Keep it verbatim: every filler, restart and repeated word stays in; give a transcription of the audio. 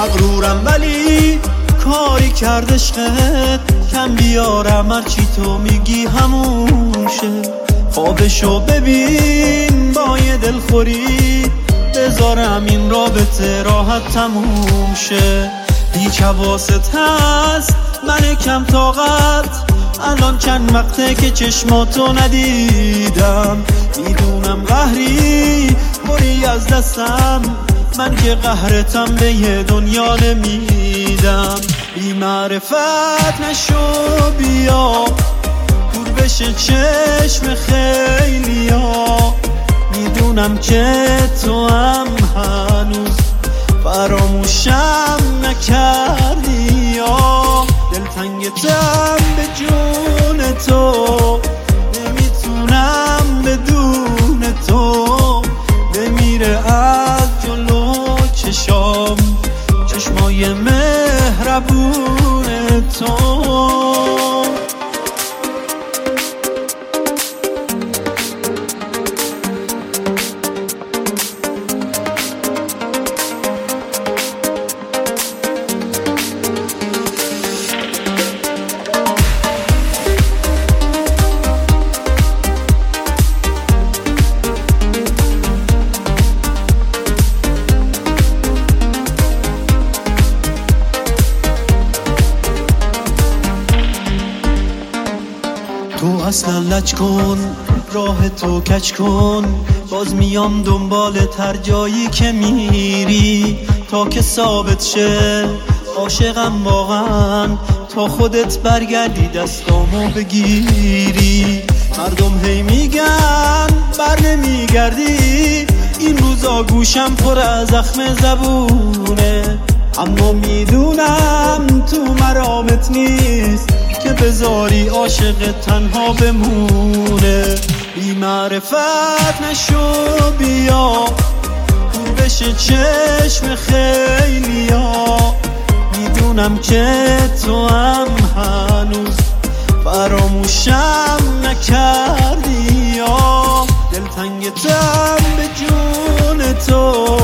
مغرورم ولی کاری کرد عشقت کم بیارم، هرچی تو میگی هموشه. خوابشو ببین با یه دلخوری، بذارم این رابطه راحت تموم شه. هیچ حواست هست من کم طاقت، الان چند وقته که چشماتو ندیدم. میدونم قهری بری از دستم، من که قهرتم به یه دنیا نمیدم. بی معرفت نشو بیا، دور بشه چشم خیلیا. میدونم که تو هم هنوز فراموشم نکردی، یا دلتنگتم به جون تو، نمیتونم بدون تو. بمیره از جلو چشام چشمای مهربون تو. تو اصلا لج کن، راه تو کج کن، باز میام دنبالت هر جایی که میری، تا که ثابت شه عاشقم واقعا، تا خودت برگردی دستامو بگیری. مردم هی میگن بر نمیگردی، این روزا گوشم پر از زخم زبونه، اما میدونم تو مرامت نیست که بذاری عاشق تنها بمونه. بی معرفت نشو بیا، دور بشه چشم خیلیا. میدونم که تو هم هنوز فراموشم نکردی، یا دلتنگتم به جون تو،